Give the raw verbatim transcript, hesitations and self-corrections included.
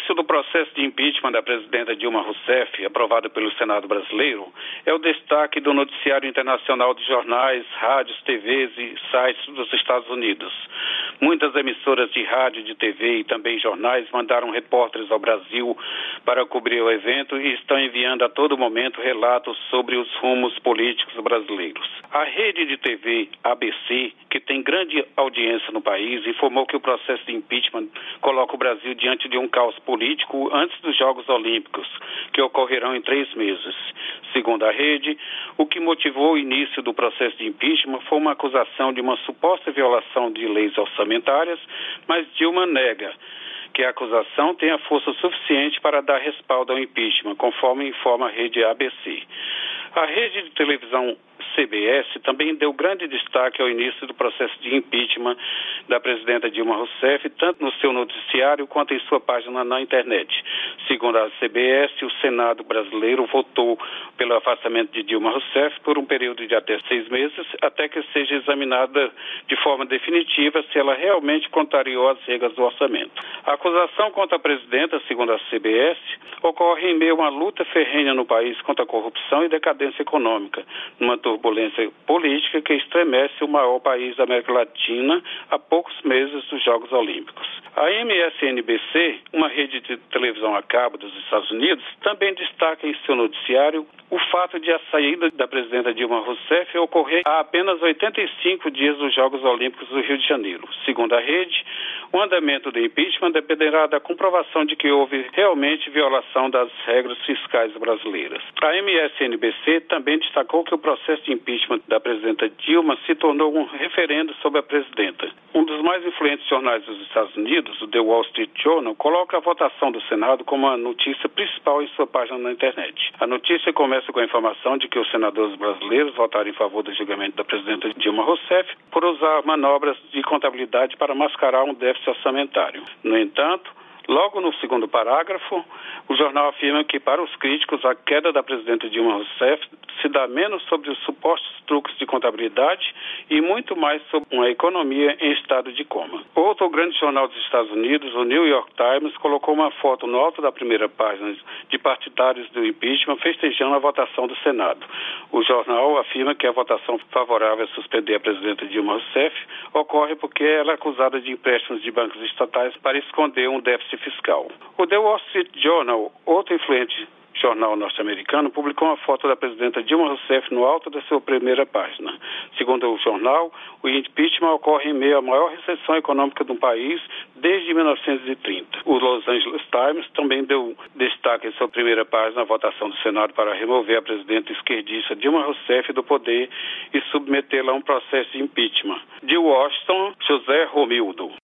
início do processo de impeachment da presidenta Dilma Rousseff, aprovado pelo Senado brasileiro, é o destaque do noticiário internacional de jornais, rádios, T Vs e sites dos Estados Unidos. Muitas emissoras de rádio, de T V e também jornais mandaram repórteres ao Brasil para cobrir o evento e estão enviando a todo momento relatos sobre os rumos políticos brasileiros. A rede de T V A B C, que tem grande audiência no país, informou que o processo de impeachment coloca o Brasil diante de um caos político antes dos Jogos Olímpicos, que ocorrerão em três meses. Segundo a rede, o que motivou o início do processo de impeachment foi uma acusação de uma suposta violação de leis orçamentárias, mas Dilma nega que a acusação tenha força suficiente para dar respaldo ao impeachment, conforme informa a rede A B C. A rede de televisão C B S também deu grande destaque ao início do processo de impeachment da presidenta Dilma Rousseff, tanto no seu noticiário quanto em sua página na internet. Segundo a C B S, o Senado brasileiro votou pelo afastamento de Dilma Rousseff por um período de até seis meses, até que seja examinada de forma definitiva se ela realmente contrariou as regras do orçamento. A acusação contra a presidenta, segundo a C B S, ocorre em meio a uma luta ferrenha no país contra a corrupção e decadência econômica, numa turbulência política que estremece o maior país da América Latina a poucos meses dos Jogos Olímpicos. A M S N B C, uma rede de televisão a cabo dos Estados Unidos, também destaca em seu noticiário o fato de a saída da presidenta Dilma Rousseff ocorrer há apenas oitenta e cinco dias dos Jogos Olímpicos do Rio de Janeiro. Segundo a rede, o andamento do impeachment dependerá da comprovação de que houve realmente violação das regras fiscais brasileiras. A M S N B C também destacou que o processo de impeachment da presidenta Dilma se tornou um referendo sobre a presidenta. Um dos mais influentes jornais dos Estados Unidos, o The Wall Street Journal, coloca a votação do Senado como a notícia principal em sua página na internet. A notícia começa com a informação de que os senadores brasileiros votaram em favor do julgamento da presidenta Dilma Rousseff por usar manobras de contabilidade para mascarar um déficit orçamentário. No entanto, logo no segundo parágrafo, o jornal afirma que, para os críticos, a queda da presidenta Dilma Rousseff se dá menos sobre os supostos truques de contabilidade e muito mais sobre uma economia em estado de coma. Outro grande jornal dos Estados Unidos, o New York Times, colocou uma foto no alto da primeira página de partidários do impeachment festejando a votação do Senado. O jornal afirma que a votação favorável a suspender a presidenta Dilma Rousseff ocorre porque ela é acusada de empréstimos de bancos estatais para esconder um déficit fiscal. O The Wall Street Journal, outro influente jornal norte-americano, publicou uma foto da presidenta Dilma Rousseff no alto da sua primeira página. Segundo o jornal, o impeachment ocorre em meio à maior recessão econômica do país desde mil novecentos e trinta. O Los Angeles Times também deu destaque em sua primeira página à votação do Senado para remover a presidenta esquerdista Dilma Rousseff do poder e submetê-la a um processo de impeachment. De Washington, José Romildo.